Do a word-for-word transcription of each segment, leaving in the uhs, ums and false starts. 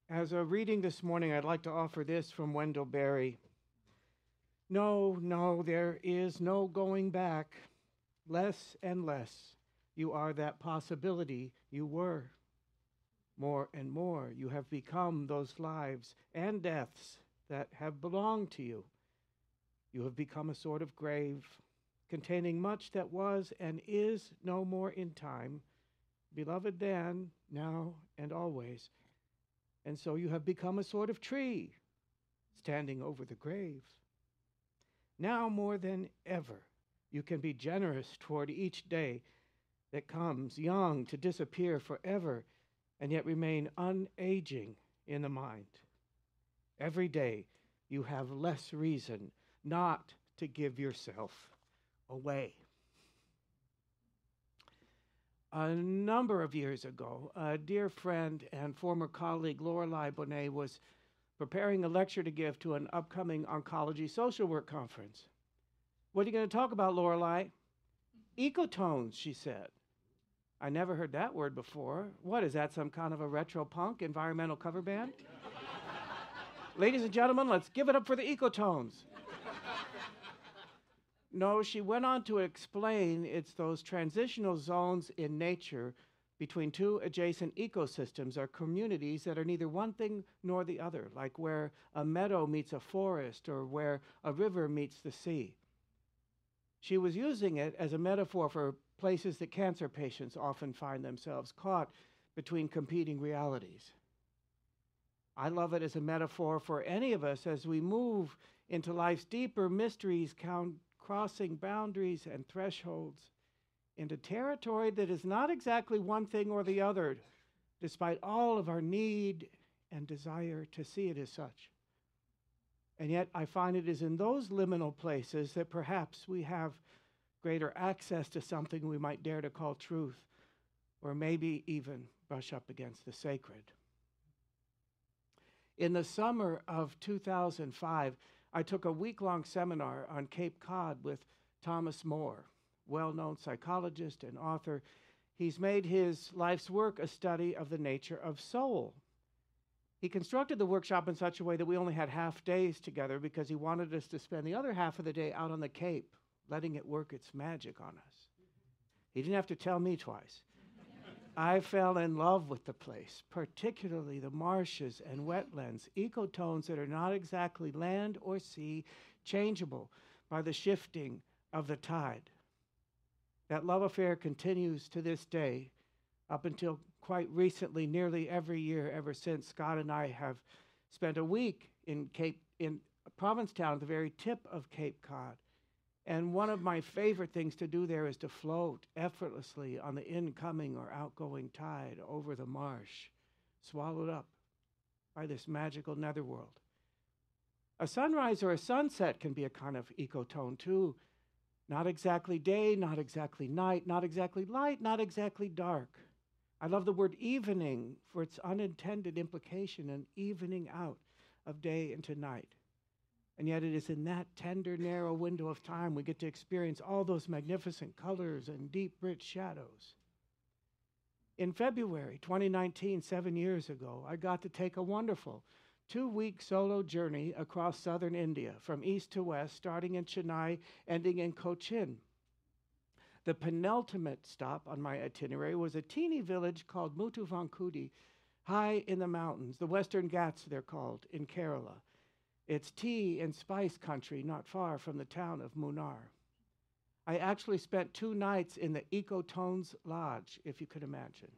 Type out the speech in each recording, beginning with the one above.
As a reading this morning, I'd like to offer this from Wendell Berry. No, no, there is no going back. Less and less you are that possibility you were. More and more you have become those lives and deaths that have belonged to you. You have become a sort of grave containing much that was and is no more in time, beloved then, now, and always. And so you have become a sort of tree standing over the grave. Now more than ever, you can be generous toward each day that comes, young to disappear forever, and yet remain unaging in the mind. Every day, you have less reason not to give yourself away. A number of years ago, a dear friend and former colleague, Lorelei Bonet, was preparing a lecture to give to an upcoming oncology social work conference. What are you going to talk about, Lorelei? Ecotones, she said. I never heard that word before. What, is that some kind of a retro punk environmental cover band? Ladies and gentlemen, let's give it up for the Ecotones. No, she went on to explain it's those transitional zones in nature between two adjacent ecosystems or communities that are neither one thing nor the other, like where a meadow meets a forest or where a river meets the sea. She was using it as a metaphor for places that cancer patients often find themselves caught between competing realities. I love it as a metaphor for any of us as we move into life's deeper mysteries, count, crossing boundaries and thresholds into territory that is not exactly one thing or the other, despite all of our need and desire to see it as such. And yet I find it is in those liminal places that perhaps we have greater access to something we might dare to call truth, or maybe even brush up against the sacred. In the summer of two thousand five, I took a week-long seminar on Cape Cod with Thomas More, well-known psychologist and author. He's made his life's work a study of the nature of soul. He constructed the workshop in such a way that we only had half days together because he wanted us to spend the other half of the day out on the Cape, letting it work its magic on us. He didn't have to tell me twice. I fell in love with the place, particularly the marshes and wetlands, ecotones that are not exactly land or sea, changeable by the shifting of the tide. That love affair continues to this day, up until quite recently, nearly every year ever since. Scott and I have spent a week in Cape, in Provincetown, at the very tip of Cape Cod. And one of my favorite things to do there is to float effortlessly on the incoming or outgoing tide over the marsh, swallowed up by this magical netherworld. A sunrise or a sunset can be a kind of ecotone too. Not exactly day, not exactly night, not exactly light, not exactly dark. I love the word evening for its unintended implication, an evening out of day into night. And yet it is in that tender, narrow window of time we get to experience all those magnificent colors and deep, rich shadows. In February twenty nineteen, seven years ago, I got to take a wonderful two-week solo journey across southern India, from east to west, starting in Chennai, ending in Cochin. The penultimate stop on my itinerary was a teeny village called Muthuvankudi, high in the mountains, the Western Ghats they're called, in Kerala. It's tea and spice country not far from the town of Munnar. I actually spent two nights in the Ecotones Lodge, if you could imagine.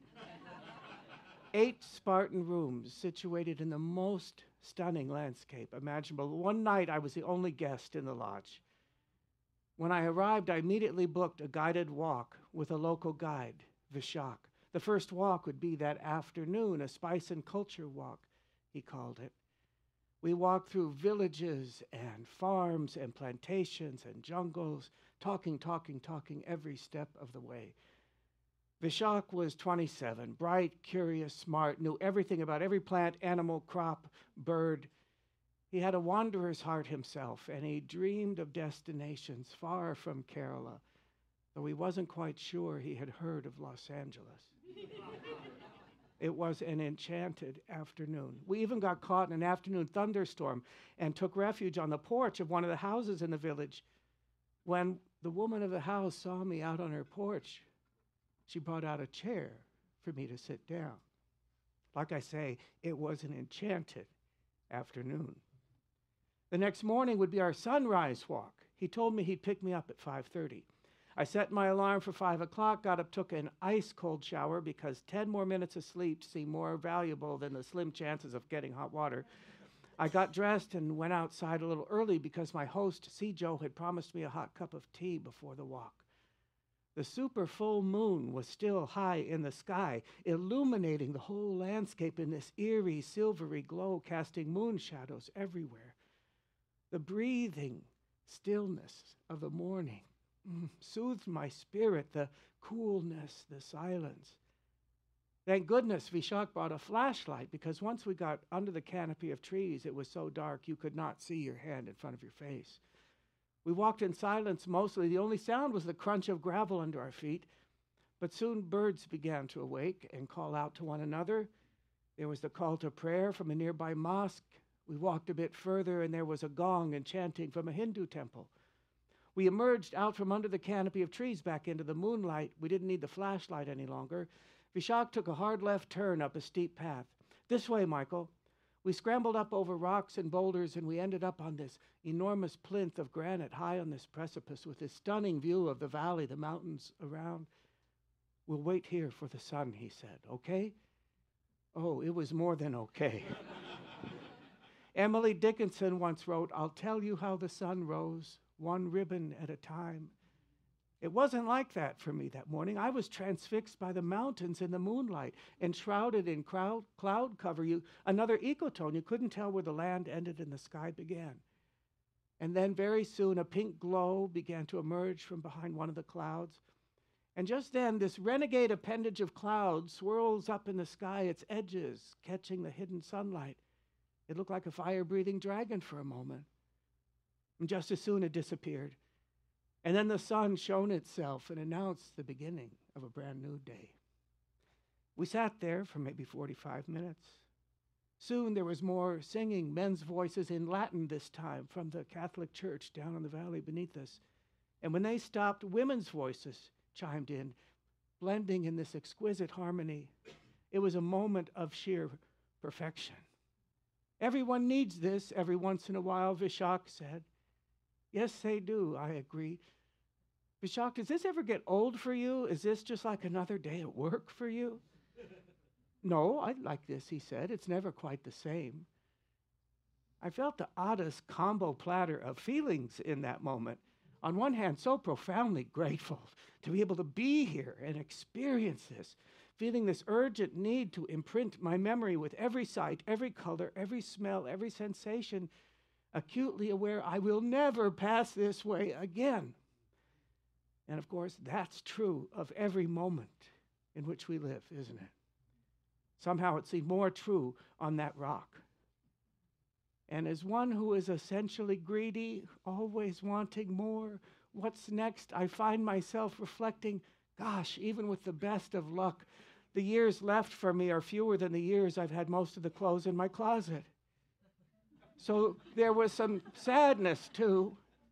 Eight Spartan rooms situated in the most stunning landscape imaginable. One night I was the only guest in the lodge. When I arrived, I immediately booked a guided walk with a local guide, Vishak. The first walk would be that afternoon, a spice and culture walk, he called it. We walked through villages and farms and plantations and jungles, talking, talking, talking every step of the way. Vishak was twenty-seven, bright, curious, smart, knew everything about every plant, animal, crop, bird. He had a wanderer's heart himself, and he dreamed of destinations far from Kerala, though he wasn't quite sure he had heard of Los Angeles. It was an enchanted afternoon. We even got caught in an afternoon thunderstorm and took refuge on the porch of one of the houses in the village. When the woman of the house saw me out on her porch, she brought out a chair for me to sit down. Like I say, it was an enchanted afternoon. The next morning would be our sunrise walk. He told me he'd pick me up at five thirty. I set my alarm for five o'clock, got up, took an ice-cold shower because ten more minutes of sleep seemed more valuable than the slim chances of getting hot water. I got dressed and went outside a little early because my host, C. Joe, had promised me a hot cup of tea before the walk. The super full moon was still high in the sky, illuminating the whole landscape in this eerie, silvery glow, casting moon shadows everywhere. The breathing stillness of the morning mm, soothed my spirit, the coolness, the silence. Thank goodness Vishak brought a flashlight, because once we got under the canopy of trees, it was so dark you could not see your hand in front of your face. We walked in silence mostly. The only sound was the crunch of gravel under our feet. But soon birds began to awake and call out to one another. There was the call to prayer from a nearby mosque. We walked a bit further, and there was a gong and chanting from a Hindu temple. We emerged out from under the canopy of trees back into the moonlight. We didn't need the flashlight any longer. Vishak took a hard left turn up a steep path. This way, Michael. We scrambled up over rocks and boulders, and we ended up on this enormous plinth of granite high on this precipice with this stunning view of the valley, the mountains around. We'll wait here for the sun, he said. Okay? Oh, it was more than okay. Emily Dickinson once wrote, "I'll tell you how the sun rose, one ribbon at a time." It wasn't like that for me that morning. I was transfixed by the mountains in the moonlight, enshrouded in crowd, cloud cover. You, another ecotone. You couldn't tell where the land ended and the sky began. And then very soon a pink glow began to emerge from behind one of the clouds. And just then this renegade appendage of clouds swirls up in the sky, its edges catching the hidden sunlight. It looked like a fire-breathing dragon for a moment. And just as soon it disappeared. And then the sun shone itself and announced the beginning of a brand new day. We sat there for maybe forty-five minutes. Soon there was more singing, men's voices in Latin this time from the Catholic Church down in the valley beneath us. And when they stopped, women's voices chimed in, blending in this exquisite harmony. It was a moment of sheer perfection. Everyone needs this every once in a while, Vishak said. Yes, they do, I agree. Vishak, does this ever get old for you? Is this just like another day at work for you? No, I like this, he said. It's never quite the same. I felt the oddest combo platter of feelings in that moment. On one hand, so profoundly grateful to be able to be here and experience this, feeling this urgent need to imprint my memory with every sight, every color, every smell, every sensation, acutely aware I will never pass this way again. And of course, that's true of every moment in which we live, isn't it? Somehow it seemed more true on that rock. And as one who is essentially greedy, always wanting more, what's next? I find myself reflecting, gosh, even with the best of luck, the years left for me are fewer than the years I've had most of the clothes in my closet. So there was some sadness too,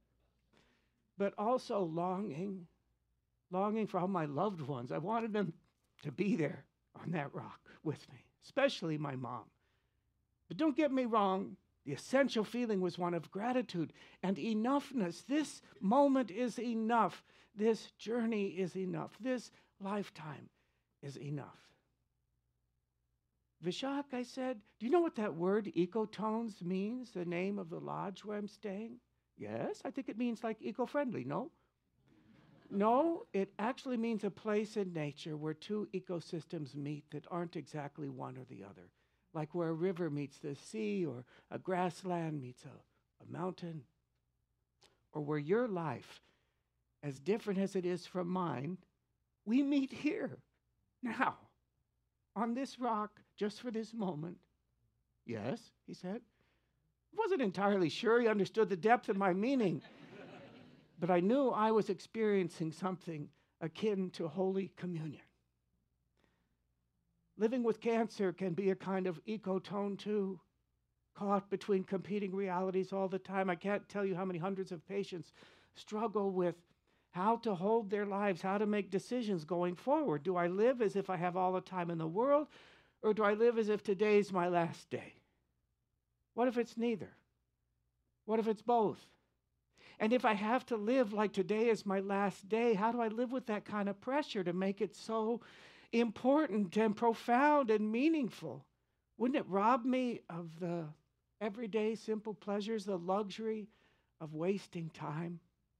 but also longing, longing for all my loved ones. I wanted them to be there on that rock with me, especially my mom. But don't get me wrong, the essential feeling was one of gratitude and enoughness. This moment is enough. This journey is enough. This lifetime is enough. Vishak, I said, do you know what that word ecotones means, the name of the lodge where I'm staying? Yes, I think it means like eco-friendly, no? No, it actually means a place in nature where two ecosystems meet that aren't exactly one or the other, like where a river meets the sea or a grassland meets a, a mountain, or where your life, as different as it is from mine, we meet here, now, on this rock, just for this moment. Yes, he said. I wasn't entirely sure he understood the depth of my meaning, but I knew I was experiencing something akin to Holy Communion. Living with cancer can be a kind of ecotone too, caught between competing realities all the time. I can't tell you how many hundreds of patients struggle with how to hold their lives, how to make decisions going forward. Do I live as if I have all the time in the world, or do I live as if today's my last day? What if it's neither? What if it's both? And if I have to live like today is my last day, how do I live with that kind of pressure to make it so important and profound and meaningful? Wouldn't it rob me of the everyday simple pleasures, the luxury of wasting time?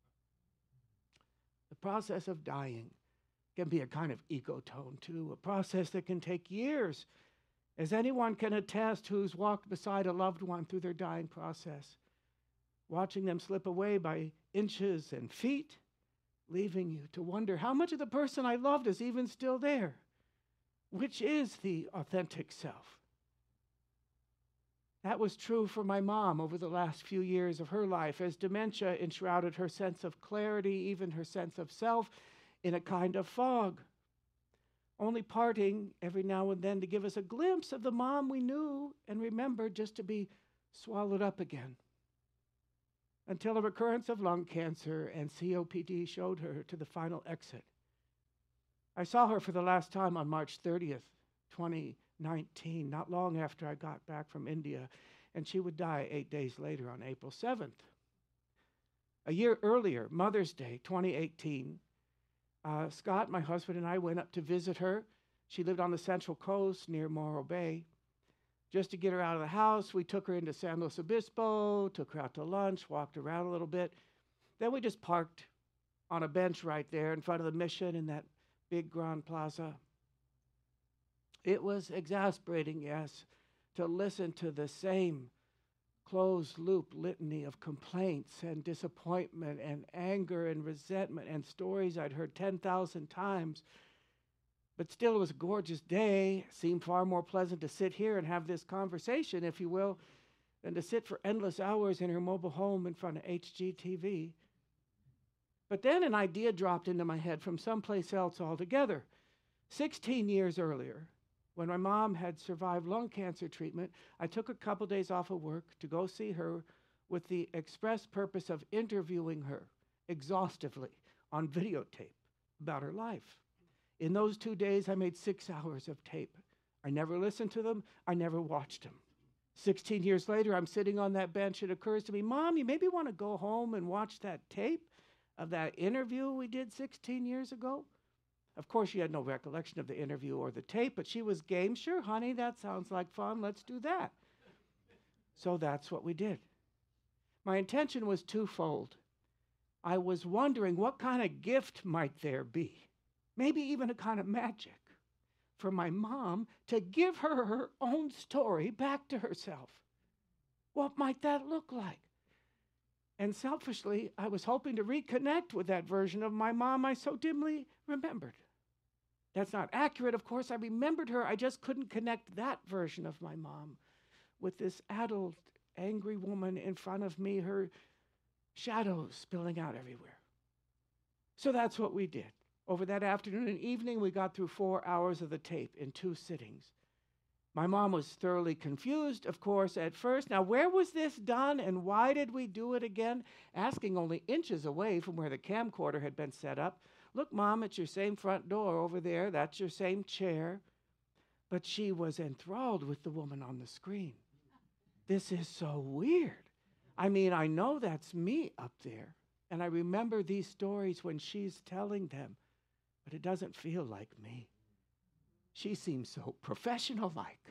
The process of dying can be a kind of ecotone too, a process that can take years, as anyone can attest who's walked beside a loved one through their dying process, watching them slip away by inches and feet, leaving you to wonder how much of the person I loved is even still there. Which is the authentic self? That was true for my mom over the last few years of her life, as dementia enshrouded her sense of clarity, even her sense of self, in a kind of fog, only parting every now and then to give us a glimpse of the mom we knew and remembered, just to be swallowed up again, until a recurrence of lung cancer and C O P D showed her to the final exit. I saw her for the last time on March thirtieth, twenty nineteen, not long after I got back from India, and she would die eight days later on April seventh. A year earlier, Mother's Day, twenty eighteen, uh, Scott, my husband, and I went up to visit her. She lived on the Central Coast near Morro Bay. Just to get her out of the house, we took her into San Luis Obispo, took her out to lunch, walked around a little bit. Then we just parked on a bench right there in front of the Mission in that big Grand Plaza. It was exasperating, yes, to listen to the same closed-loop litany of complaints and disappointment and anger and resentment and stories I'd heard ten thousand times. But still, it was a gorgeous day. It seemed far more pleasant to sit here and have this conversation, if you will, than to sit for endless hours in her mobile home in front of H G T V. But then an idea dropped into my head from someplace else altogether. Sixteen years earlier, when my mom had survived lung cancer treatment, I took a couple days off of work to go see her with the express purpose of interviewing her exhaustively on videotape about her life. In those two days, I made six hours of tape. I never listened to them. I never watched them. Sixteen years later, I'm sitting on that bench. It occurs to me, Mom, you maybe want to go home and watch that tape of that interview we did sixteen years ago? Of course, she had no recollection of the interview or the tape, but she was game. Sure, honey, that sounds like fun. Let's do that. So that's what we did. My intention was twofold. I was wondering what kind of gift might there be, maybe even a kind of magic, for my mom to give her her own story back to herself. What might that look like? And selfishly, I was hoping to reconnect with that version of my mom I so dimly remembered. That's not accurate, of course. I remembered her. I just couldn't connect that version of my mom with this adult, angry woman in front of me, her shadows spilling out everywhere. So that's what we did. Over that afternoon and evening, we got through four hours of the tape in two sittings. My mom was thoroughly confused, of course, at first. Now, where was this done and why did we do it again? Asking only inches away from where the camcorder had been set up. Look, Mom, it's your same front door over there. That's your same chair. But she was enthralled with the woman on the screen. This is so weird. I mean, I know that's me up there. And I remember these stories when she's telling them. But it doesn't feel like me. She seems so professional-like.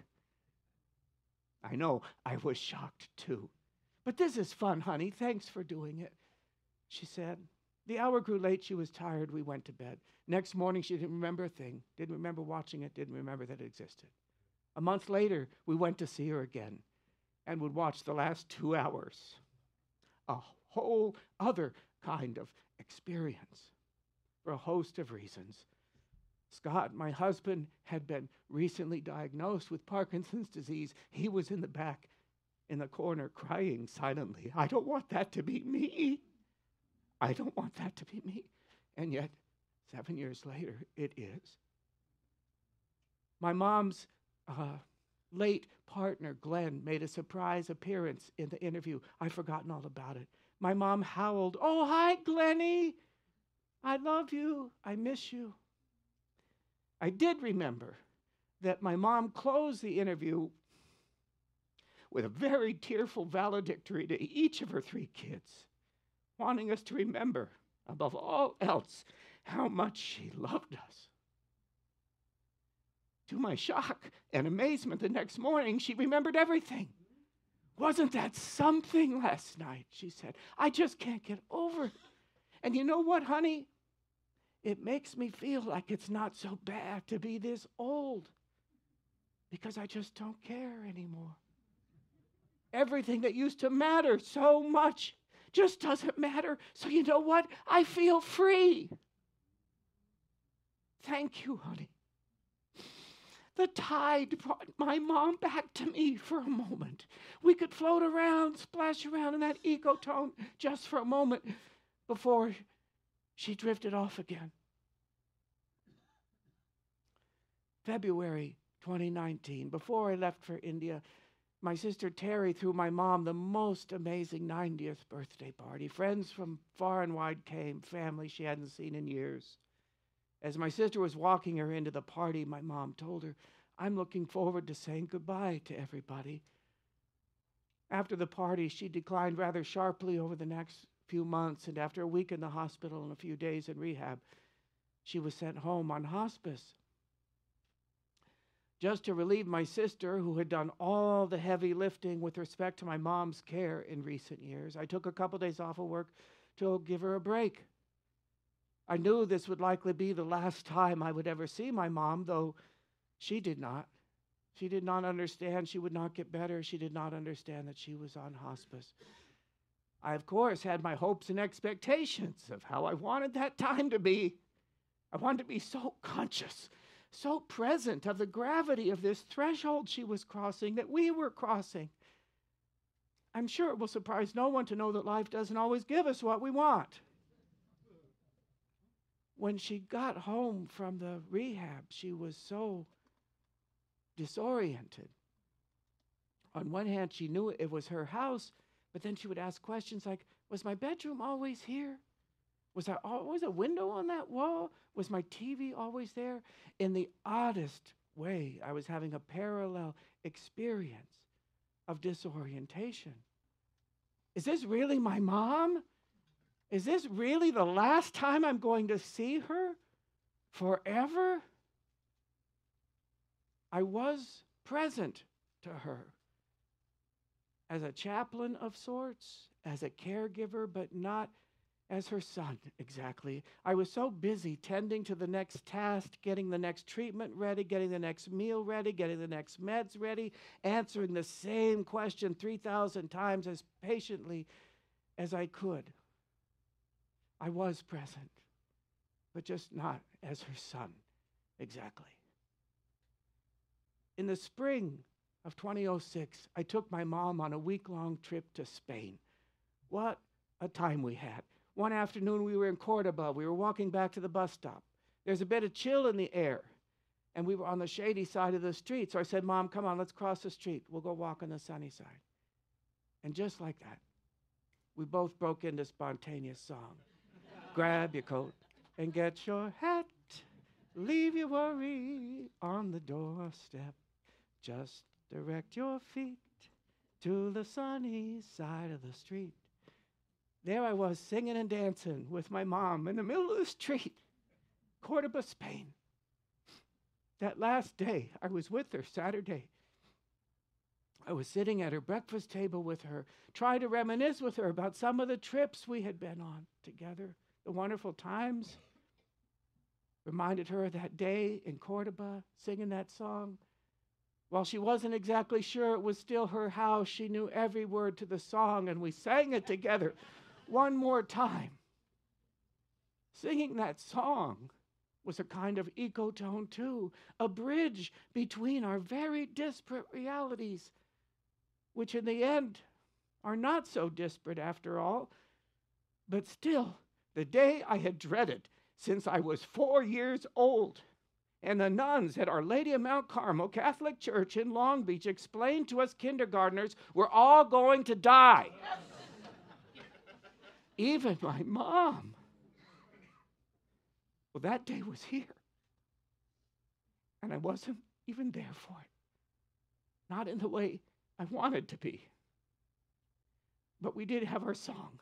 I know, I was shocked too. But this is fun, honey. Thanks for doing it, she said. The hour grew late. She was tired. We went to bed. Next morning, she didn't remember a thing. Didn't remember watching it. Didn't remember that it existed. A month later, we went to see her again and would watch the last two hours. A whole other kind of experience for a host of reasons. Scott, my husband, had been recently diagnosed with Parkinson's disease. He was in the back, in the corner, crying silently. I don't want that to be me. I don't want that to be me. And yet, seven years later, it is. My mom's uh, late partner, Glenn, made a surprise appearance in the interview. I've forgotten all about it. My mom howled, "Oh, hi, Glennie. I love you. I miss you." I did remember that my mom closed the interview with a very tearful valedictory to each of her three kids, wanting us to remember, above all else, how much she loved us. To my shock and amazement, the next morning, she remembered everything. "Wasn't that something last night?" she said. "I just can't get over it. And you know what, honey? It makes me feel like it's not so bad to be this old, because I just don't care anymore. Everything that used to matter so much just doesn't matter. So you know what? I feel free." Thank you, honey. The tide brought my mom back to me for a moment. We could float around, splash around in that ecotone just for a moment before she drifted off again. February twenty nineteen, before I left for India, my sister Terry threw my mom the most amazing ninetieth birthday party. Friends from far and wide came, family she hadn't seen in years. As my sister was walking her into the party, my mom told her, "I'm looking forward to saying goodbye to everybody." After the party, she declined rather sharply over the next few months, and after a week in the hospital and a few days in rehab, she was sent home on hospice. Just to relieve my sister, who had done all the heavy lifting with respect to my mom's care in recent years, I took a couple days off of work to give her a break. I knew this would likely be the last time I would ever see my mom, though she did not. She did not understand she would not get better. She did not understand that she was on hospice. I, of course, had my hopes and expectations of how I wanted that time to be. I wanted to be so conscious, so present of the gravity of this threshold she was crossing, that we were crossing. I'm sure it will surprise no one to know that life doesn't always give us what we want. When she got home from the rehab, she was so disoriented. On one hand, she knew it was her house, but then she would ask questions like, "Was my bedroom always here? Was there always a window on that wall? Was my T V always there?" In the oddest way, I was having a parallel experience of disorientation. Is this really my mom? Is this really the last time I'm going to see her forever? I was present to her as a chaplain of sorts, as a caregiver, but not as her son exactly. I was so busy tending to the next task, getting the next treatment ready, getting the next meal ready, getting the next meds ready, answering the same question three thousand times as patiently as I could. I was present, but just not as her son exactly. In the spring of twenty oh six, I took my mom on a week-long trip to Spain. What a time we had. One afternoon, we were in Cordoba. We were walking back to the bus stop. There's a bit of chill in the air, and we were on the shady side of the street. So I said, "Mom, come on, let's cross the street. We'll go walk on the sunny side." And just like that, we both broke into spontaneous song. Grab your coat and get your hat. Leave your worry on the doorstep. Just direct your feet to the sunny side of the street. There I was, singing and dancing with my mom in the middle of the street, Cordoba, Spain. That last day, I was with her, Saturday. I was sitting at her breakfast table with her, trying to reminisce with her about some of the trips we had been on together, the wonderful times. Reminded her of that day in Cordoba, singing that song. While she wasn't exactly sure it was still her house, she knew every word to the song, and we sang it together one more time. Singing that song was a kind of ecotone too, a bridge between our very disparate realities, which in the end are not so disparate after all. But still, the day I had dreaded since I was four years old, And the nuns at Our Lady of Mount Carmel Catholic Church in Long Beach explained to us kindergartners, we're all going to die. Even my mom. Well, that day was here. And I wasn't even there for it. Not in the way I wanted to be. But we did have our song.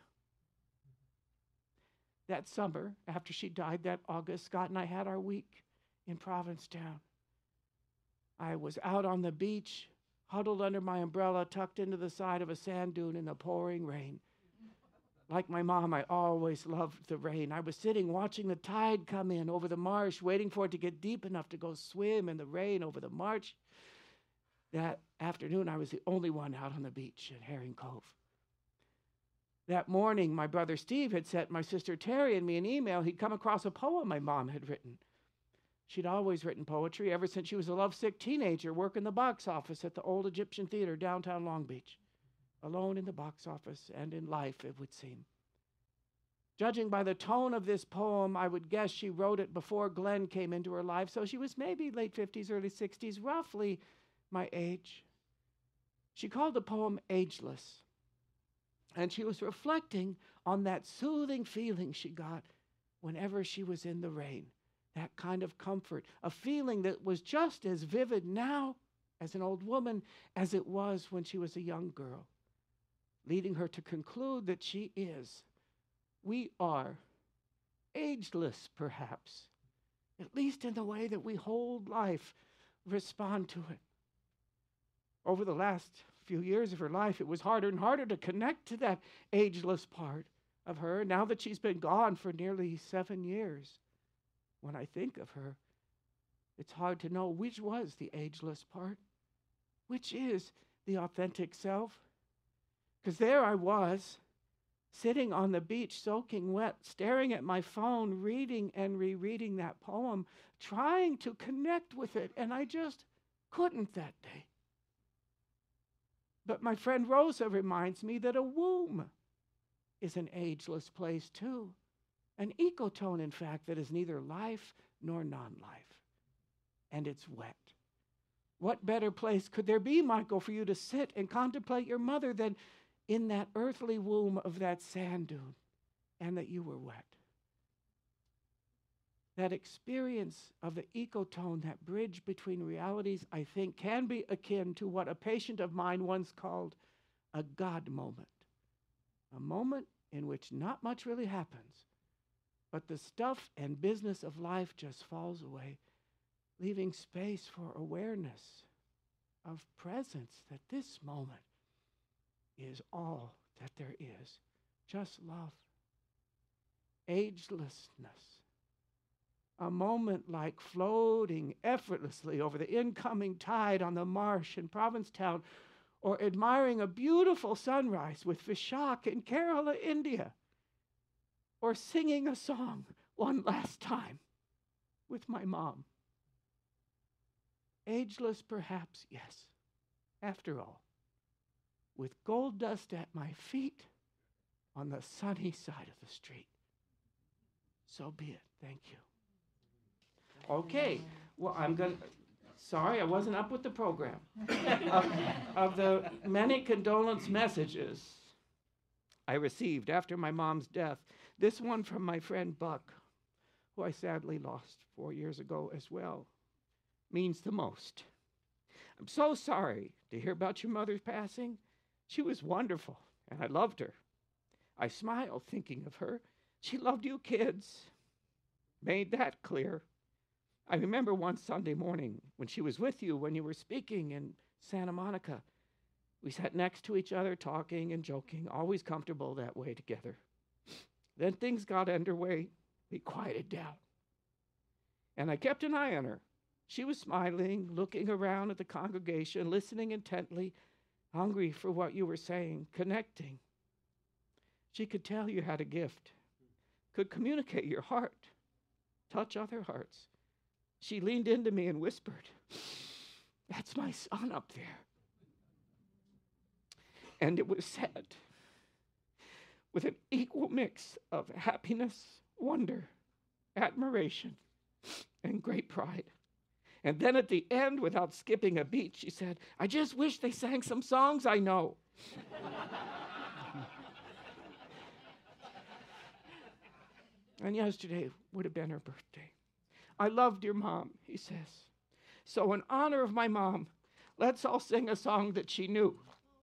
That summer, after she died that August, Scott and I had our week in Provincetown. I was out on the beach, huddled under my umbrella, tucked into the side of a sand dune in the pouring rain. Like my mom, I always loved the rain. I was sitting watching the tide come in over the marsh, waiting for it to get deep enough to go swim in the rain over the marsh. That afternoon, I was the only one out on the beach at Herring Cove. That morning, my brother Steve had sent my sister Terry and me an email. He'd come across a poem my mom had written. She'd always written poetry ever since she was a lovesick teenager working the box office at the old Egyptian Theater downtown Long Beach. Alone in the box office and in life, it would seem. Judging by the tone of this poem, I would guess she wrote it before Glenn came into her life, so she was maybe late fifties, early sixties, roughly my age. She called the poem Ageless, and she was reflecting on that soothing feeling she got whenever she was in the rain, that kind of comfort, a feeling that was just as vivid now as an old woman as it was when she was a young girl, leading her to conclude that she is, we are, ageless perhaps, at least in the way that we hold life, respond to it. Over the last few years of her life, it was harder and harder to connect to that ageless part of her, now that she's been gone for nearly seven years. When I think of her, it's hard to know which was the ageless part, which is the authentic self. Because there I was, sitting on the beach, soaking wet, staring at my phone, reading and rereading that poem, trying to connect with it, and I just couldn't that day. But my friend Rosa reminds me that a womb is an ageless place too. An ecotone, in fact, that is neither life nor non-life. And it's wet. What better place could there be, Michael, for you to sit and contemplate your mother than in that earthly womb of that sand dune, and that you were wet? That experience of the ecotone, that bridge between realities, I think can be akin to what a patient of mine once called a God moment. A moment in which not much really happens, but the stuff and business of life just falls away, leaving space for awareness of presence, that this moment is all that there is, just love, agelessness, a moment like floating effortlessly over the incoming tide on the marsh in Provincetown, or admiring a beautiful sunrise with Vishak in Kerala, India, or singing a song one last time with my mom. Ageless perhaps, yes, after all, with gold dust at my feet on the sunny side of the street. So be it. Thank you. Okay, well, I'm going to, sorry, I wasn't up with the program. of, of the many condolence messages I received after my mom's death, this one from my friend Buck, who I sadly lost four years ago as well, means the most. I'm so sorry to hear about your mother's passing. She was wonderful, and I loved her. I smiled thinking of her. She loved you kids. Made that clear. I remember one Sunday morning when she was with you when you were speaking in Santa Monica. We sat next to each other, talking and joking, always comfortable that way together. Then things got underway. We quieted down. And I kept an eye on her. She was smiling, looking around at the congregation, listening intently, hungry for what you were saying, connecting. She could tell you had a gift, could communicate your heart, touch other hearts. She leaned into me and whispered, "That's my son up there." And it was said with an equal mix of happiness, wonder, admiration, and great pride. And then at the end, without skipping a beat, she said, I just wish they sang some songs I know. And yesterday would have been her birthday. I loved your mom, he says. So in honor of my mom, let's all sing a song that she knew.